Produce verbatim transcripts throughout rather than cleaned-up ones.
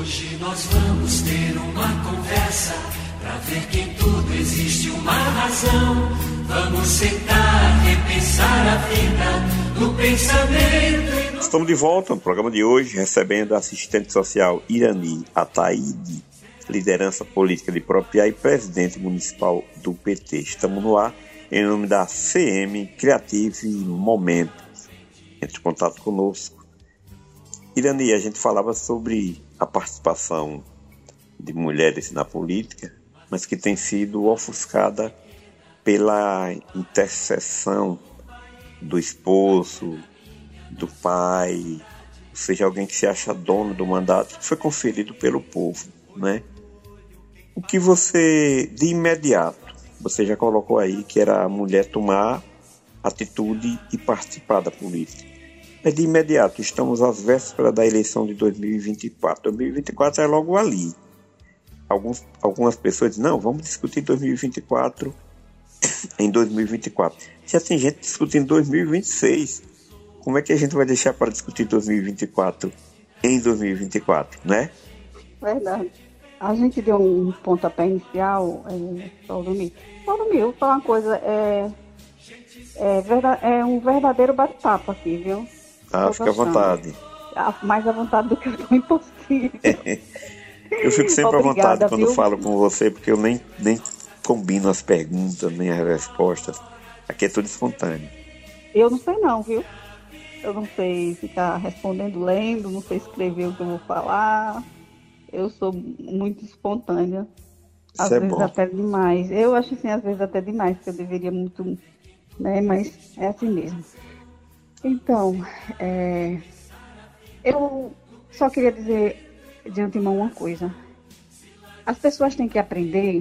Hoje nós vamos ter uma conversa pra ver que em tudo existe uma razão. Vamos sentar, repensar a vida no pensamento e no... Estamos de volta no programa de hoje, recebendo a assistente social Irani Ataíde, liderança política de Ipropriá e presidente municipal do P T. Estamos no ar em nome da C M Creative Momentos. Entre em contato conosco. Irani, a gente falava sobre a participação de mulheres na política, mas que tem sido ofuscada pela intercessão do esposo, do pai, ou seja, alguém que se acha dono do mandato, que foi conferido pelo povo, né? O que você, de imediato, você já colocou aí que era a mulher tomar atitude e participar da política. Mas de imediato, estamos às vésperas da eleição de dois mil e vinte e quatro. dois mil e vinte e quatro é logo ali. Alguns, algumas pessoas dizem, não, vamos discutir dois mil e vinte e quatro em dois mil e vinte e quatro. Já tem gente discutindo dois mil e vinte e seis. Como é que a gente vai deixar para discutir dois mil e vinte e quatro em dois mil e vinte e quatro, né? Verdade. A gente deu um pontapé inicial, é, Paulo Paulo Mil, falar uma coisa, é, é, verdade, é um verdadeiro bate-papo aqui, viu? Ah, fica à vontade. Mais à vontade do que eu tô impossível. Eu fico sempre Obrigada, à vontade quando viu? falo com você, porque eu nem, nem combino as perguntas, nem as respostas. Aqui é tudo espontâneo. Eu não sei não, viu? Eu não sei ficar respondendo, lendo, não sei escrever o que eu vou falar. Eu sou muito espontânea. Às Isso é vezes bom. até demais. Eu acho assim, às vezes até demais, porque eu deveria muito, né? Mas é assim mesmo. Então, é, eu só queria dizer de antemão uma coisa. As pessoas têm que aprender,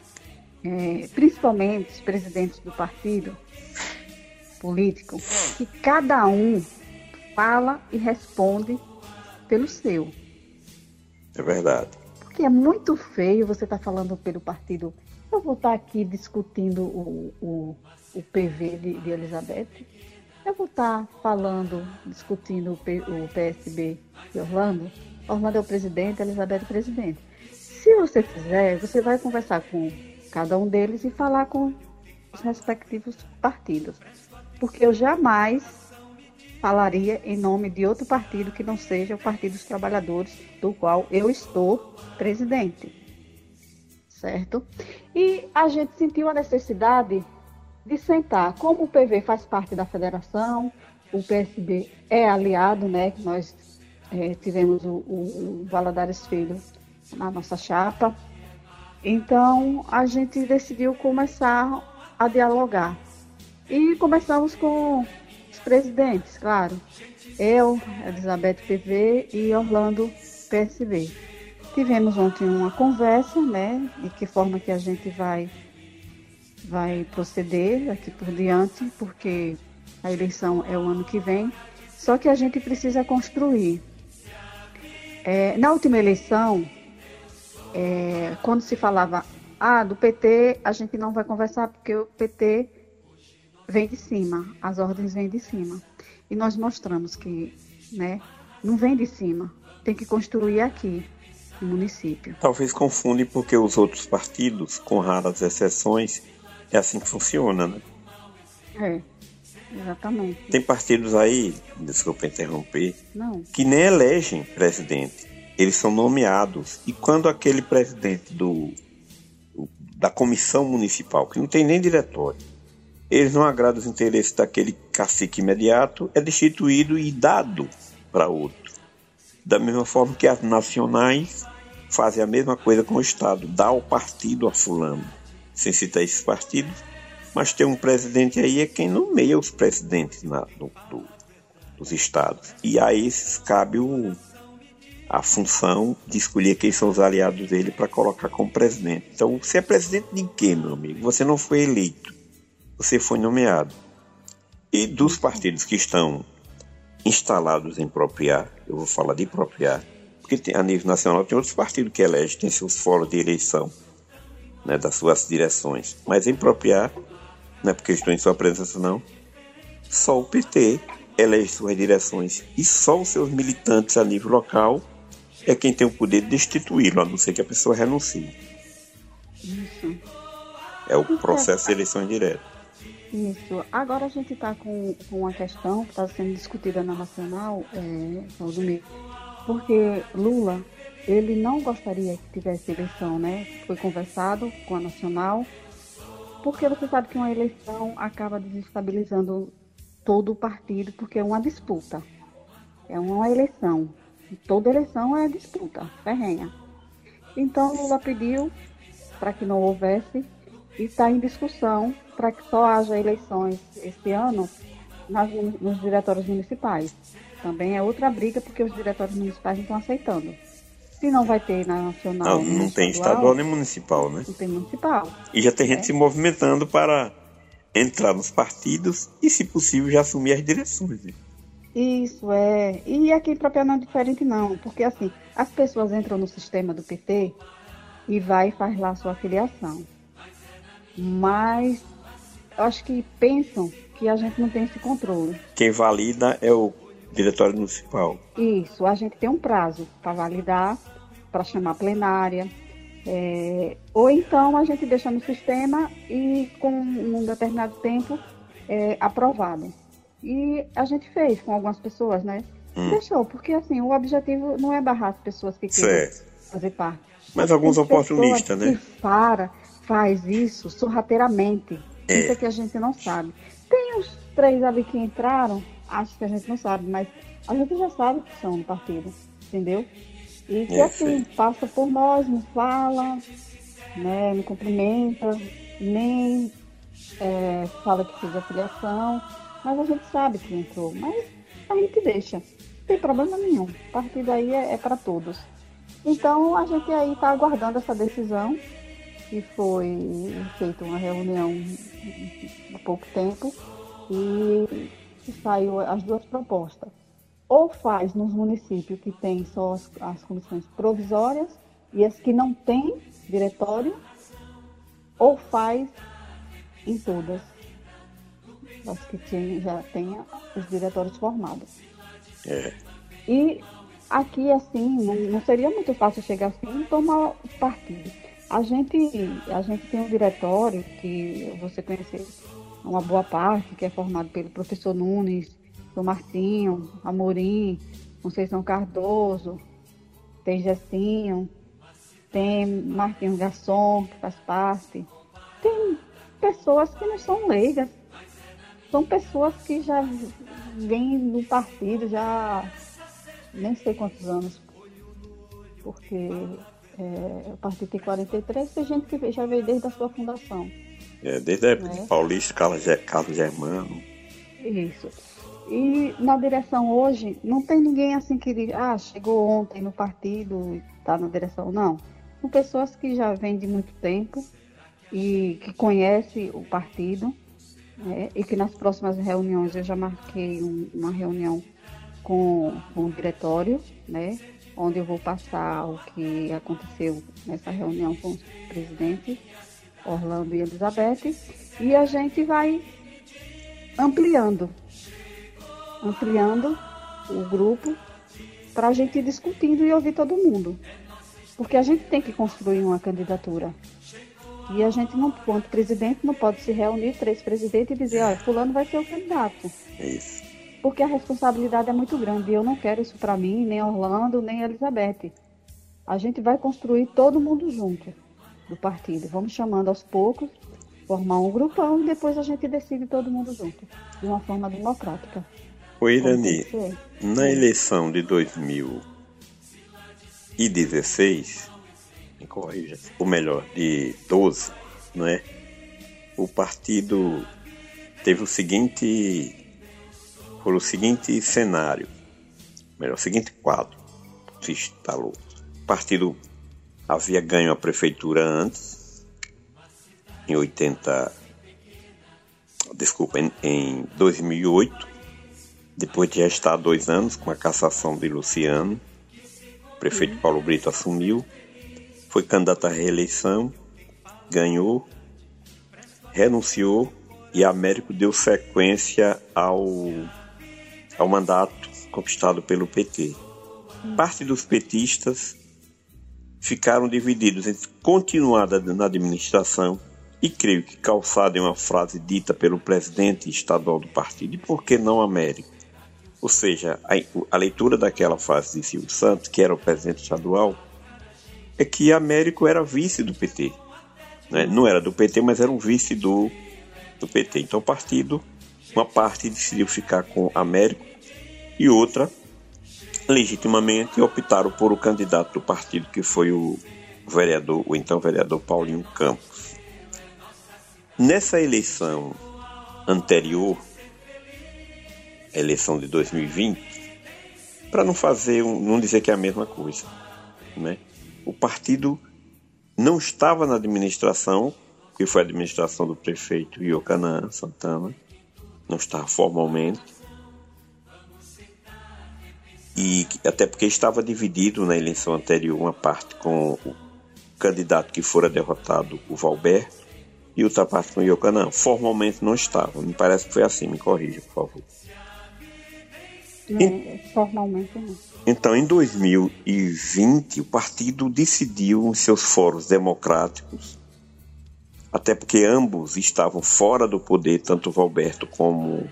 é, principalmente os presidentes do partido político, que cada um fala e responde pelo seu. É verdade. Porque é muito feio você estar tá falando pelo partido. Eu vou estar tá aqui discutindo o, o, o P V de, de Elizabeth. Eu vou estar tá falando, discutindo o, P, o P S B de Orlando. Orlando é o presidente, Elizabeth é o presidente. Se você quiser, você vai conversar com cada um deles e falar com os respectivos partidos. Porque eu jamais falaria em nome de outro partido que não seja o Partido dos Trabalhadores, do qual eu estou presidente. Certo? E a gente sentiu a necessidade de sentar. Como o P V faz parte da federação, o P S B é aliado, né? Que nós é, tivemos o, o, o Valadares Filho na nossa chapa. Então, a gente decidiu começar a dialogar. E começamos com os presidentes, claro. Eu, Elizabeth P V e Orlando P S B. Tivemos ontem uma conversa, né? De que forma que a gente vai, vai proceder daqui por diante, porque a eleição é o ano que vem. Só que a gente precisa construir. É, na última eleição, é, quando se falava, ah, do P T, a gente não vai conversar porque o P T vem de cima, as ordens vêm de cima. E nós mostramos que, né, não vem de cima, tem que construir aqui, no município. Talvez confunde porque os outros partidos, com raras exceções, é assim que funciona, né? É, exatamente. Tem partidos aí, desculpa interromper, Não. que nem elegem presidente. Eles são nomeados. E quando aquele presidente do, da comissão municipal, que não tem nem diretório, eles não agradam os interesses daquele cacique imediato, é destituído e dado para outro. Da mesma forma que as nacionais fazem a mesma coisa com o Estado, dá o partido a fulano, sem citar esses partidos, mas tem um presidente aí, é quem nomeia os presidentes na, do, do, dos estados. E a esses cabe o, a função de escolher quem são os aliados dele para colocar como presidente. Então, você é presidente de quê, meu amigo? Você não foi eleito. Você foi nomeado. E dos partidos que estão instalados em Ipropriá, eu vou falar de Ipropriá, porque tem, a nível nacional tem outros partidos que elegem, tem seus fóruns de eleição, né, das suas direções. Mas em Ipropriá, não é porque eu estou em sua presença não, só o P T elege suas direções e só os seus militantes a nível local é quem tem o poder de destituí-lo, a não ser que a pessoa renuncie. Isso. É o processo de eleição direta. Isso. Agora a gente está com, com uma questão que está sendo discutida na Nacional, é, porque Lula, ele não gostaria que tivesse eleição, né? Foi conversado com a Nacional, porque você sabe que uma eleição acaba desestabilizando todo o partido, porque é uma disputa. É uma eleição. Toda eleição é disputa, ferrenha. Então Lula pediu para que não houvesse e está em discussão para que só haja eleições esse ano nas, nos diretórios municipais. Também é outra briga, porque os diretórios municipais não estão aceitando. Se não vai ter na nacional... Não, não tem estadual nem municipal, né? Não tem municipal. E já tem é. gente se movimentando para entrar nos partidos e, se possível, já assumir as direções. Né? Isso, é. E aqui em Propriedade não é diferente, não. Porque, assim, as pessoas entram no sistema do P T e vai e faz lá a sua filiação. Mas eu acho que pensam que a gente não tem esse controle. Quem valida é o diretório municipal. Isso, a gente tem um prazo para validar, para chamar plenária. É, ou então a gente deixa no sistema e com um determinado tempo é, aprovado. E a gente fez com algumas pessoas, né? Hum. Deixou, porque assim, o objetivo não é barrar as pessoas que querem fazer parte. Mas alguns oportunistas, né? Que para, faz isso sorrateiramente. É. Isso é que a gente não sabe. Tem uns três ali que entraram, acho que a gente não sabe, mas a gente já sabe que são no partido, entendeu? E que é, assim, sim. Passa por nós, não fala, né, não cumprimenta, nem é, fala que fez a filiação, mas a gente sabe que entrou, mas a gente deixa, não tem problema nenhum, o partido aí é, é para todos. Então a gente aí está aguardando essa decisão, que foi feita uma reunião há pouco tempo, e saiu as duas propostas. Ou faz nos municípios que tem só as, as comissões provisórias e as que não tem diretório, ou faz em todas as que tem, já tenha os diretórios formados. É. E aqui, assim, não, não seria muito fácil chegar assim e tomar o partido. A gente, a gente tem um diretório que você conhece uma boa parte, que é formado pelo professor Nunes, o Martinho, Amorim, Conceição Cardoso, tem Gessinho, tem Marquinhos Garçom, que faz parte. Tem pessoas que não são leigas, são pessoas que já vêm no partido, já nem sei quantos anos, porque é, o partido tem quarenta e três, tem gente que já veio desde a sua fundação. É, desde a época de Paulista, Carlos, Carlos Germano. Isso. E na direção hoje, não tem ninguém assim que diz, ah, chegou ontem no partido e está na direção. Não. São pessoas que já vêm de muito tempo e que conhecem o partido, né, e que nas próximas reuniões, eu já marquei um, uma reunião com, com o diretório, né, onde eu vou passar o que aconteceu nessa reunião com os presidentes, Orlando e Elizabeth, e a gente vai ampliando. ampliando o grupo para a gente ir discutindo e ouvir todo mundo. Porque a gente tem que construir uma candidatura. E a gente, não, quanto presidente, não pode se reunir, três presidentes, e dizer, olha, fulano vai ser o candidato. Isso. Porque a responsabilidade é muito grande. E eu não quero isso para mim, nem Orlando, nem Elizabeth. A gente vai construir todo mundo junto do partido. Vamos chamando aos poucos, formar um grupão e depois a gente decide todo mundo junto. De uma forma democrática. Ô Irani, na eleição de dois mil e dezesseis, me corrija, ou melhor, de doze, não é? O partido teve o seguinte, foi o seguinte cenário, melhor, o seguinte quadro, se instalou. O partido havia ganho a prefeitura antes, em oitenta, desculpa, em, em dois mil e oito, depois de já estar há dois anos com a cassação de Luciano, o prefeito Paulo Brito assumiu, foi candidato à reeleição, ganhou, renunciou e Américo deu sequência ao, ao mandato conquistado pelo P T. parte dos petistas ficaram divididos entre continuar na administração e creio que calçado em uma frase dita pelo presidente estadual do partido, e por que não Américo? Ou seja, a, a leitura daquela frase de Silvio Santos, que era o presidente estadual, é que Américo era vice do P T. Né? Não era do P T, mas era um vice do, do P T. Então o partido, uma parte decidiu ficar com Américo e outra, legitimamente, optaram por o candidato do partido, que foi o vereador, o então vereador Paulinho Campos. Nessa eleição anterior, a eleição de dois mil e vinte, para não fazer, um, não dizer que é a mesma coisa, né? O partido não estava na administração, que foi a administração do prefeito Iocanã Santana, não estava formalmente, e até porque estava dividido na eleição anterior, uma parte com o candidato que fora derrotado, o Valberto, e outra parte com o Iocanã. Formalmente não estava, me parece que foi assim, me corrija, por favor. Não, formalmente não. Então, em dois mil e vinte, o partido decidiu em seus fóruns democráticos, até porque ambos estavam fora do poder, tanto o Valberto como,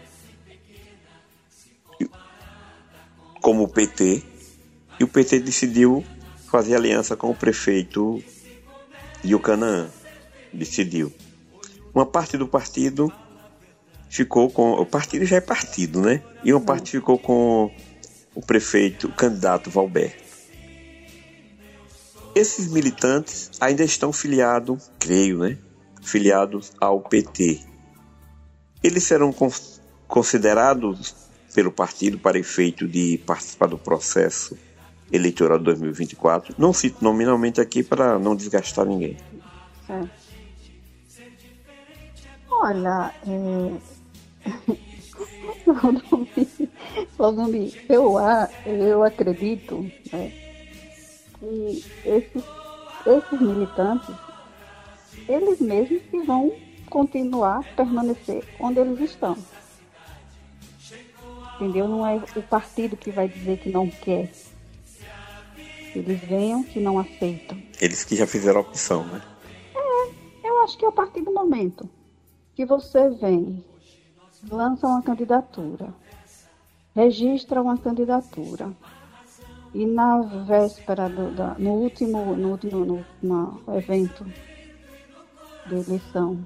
como o P T, e o P T decidiu fazer aliança com o prefeito Iocanã, decidiu. Uma parte do partido ficou com... O partido já é partido, né? E uma parte ficou com o prefeito, o candidato Valberto. Esses militantes ainda estão filiados, creio, né? Filiados ao P T. Eles serão considerados pelo partido para efeito de participar do processo eleitoral de dois mil e vinte e quatro. Não cito nominalmente aqui para não desgastar ninguém. É. Olha, é... eu, eu acredito, né, que esses, esses militantes, eles mesmos que vão continuar, permanecer onde eles estão. Entendeu? Não é o partido que vai dizer que não quer. Eles venham que não aceitam. Eles que já fizeram a opção, né? É, eu acho que é a partir do momento que você vem, lança uma candidatura, registra uma candidatura e na véspera, do, da, no último, no último no, no evento de eleição,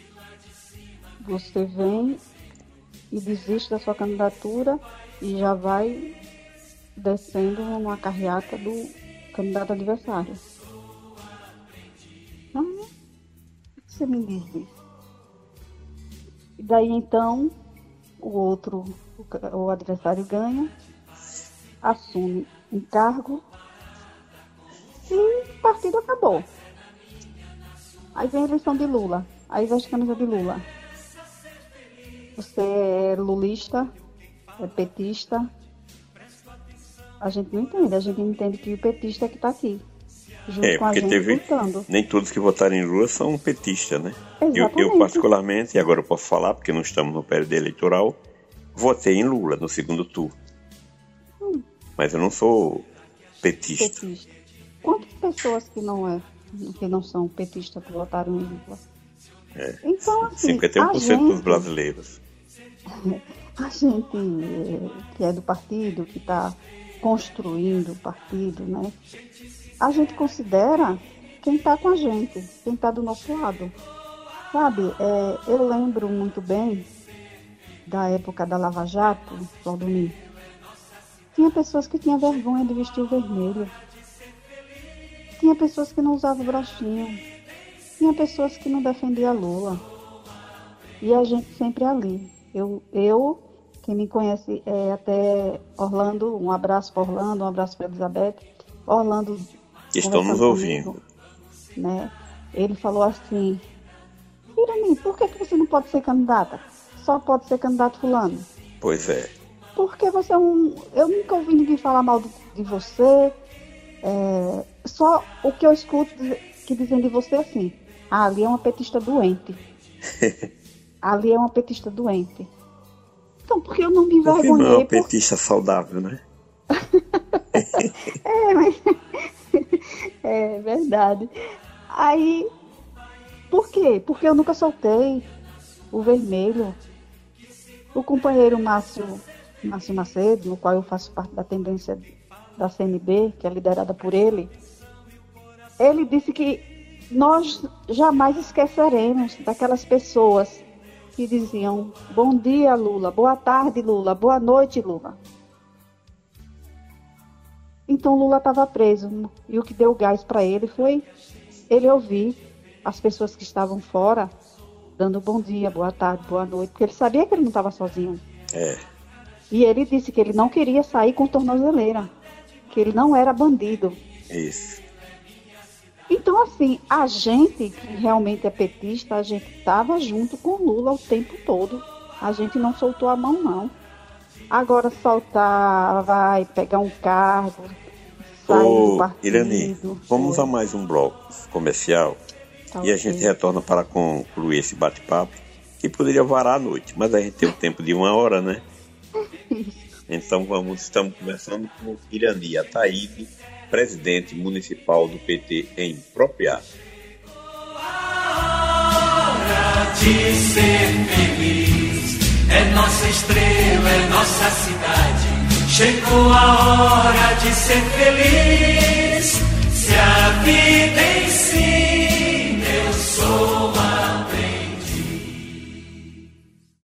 você vem e desiste da sua candidatura e já vai descendo numa carreata do candidato adversário. Não, o que você me diz isso? E daí então o outro, o, o adversário ganha, assume um cargo e o partido acabou. Aí vem a eleição de Lula, aí veste a camisa de Lula. Você é lulista, é petista. A gente não entende, a gente entende que o petista é que está aqui. Junto é, com a porque gente teve. lutando. Nem todos que votaram em Lula são petistas, né? Eu, eu, particularmente, e agora eu posso falar, porque não estamos no período eleitoral, votei em Lula no segundo turno. Hum. Mas eu não sou petista. petista. Quantas pessoas que não, é, que não são petistas que votaram em Lula? É, então, assim, cinquenta e um por cento gente, dos brasileiros. A gente que é do partido, que está construindo o partido, né? A gente considera quem está com a gente, quem está do nosso lado. Sabe, é, eu lembro muito bem da época da Lava Jato, Valdomiro. Tinha pessoas que tinham vergonha de vestir o vermelho. Tinha pessoas que não usavam broxinho. Tinha pessoas que não defendiam Lula. E a gente sempre ali. Eu, eu quem me conhece é até Orlando, um abraço para Orlando, um abraço para Elizabeth. Orlando... Estão nos ouvindo. Comigo, né? Ele falou assim: Irani, por que, que você não pode ser candidata? Só pode ser candidato fulano. Pois é. Porque você é um... Eu nunca ouvi ninguém falar mal de, de você. É... Só o que eu escuto que dizem de você é assim: ah, ali é uma petista doente. Ali é uma petista doente. Então, por que eu não me envergonhei? Porque não é uma por... petista saudável, né? É, mas... é verdade. Aí, por quê? Porque eu nunca soltei o vermelho. O companheiro Márcio, Márcio Macedo, no qual eu faço parte da tendência da C N B, que é liderada por ele, ele disse que nós jamais esqueceremos daquelas pessoas que diziam bom dia, Lula, boa tarde, Lula, boa noite, Lula. Então Lula estava preso e o que deu gás para ele foi ele ouvir as pessoas que estavam fora dando bom dia, boa tarde, boa noite, porque ele sabia que ele não estava sozinho. É. E ele disse que ele não queria sair com tornozeleira, que ele não era bandido. Isso. Então, assim, a gente que realmente é petista, a gente estava junto com o Lula o tempo todo. A gente não soltou a mão, não. Agora soltar, vai pegar um cargo, sair Ô, do partido. Irani, vamos foi. a mais um bloco comercial. Tá, e a ok. gente retorna para concluir esse bate-papo, que poderia varar à noite, mas a gente tem o tempo de uma hora, né? Então vamos, estamos conversando com Irani Ataíde, presidente municipal do P T em Propriá. Hora de ser feliz, é nossa estrela, é nossa cidade. Chegou a hora de ser feliz, se a vida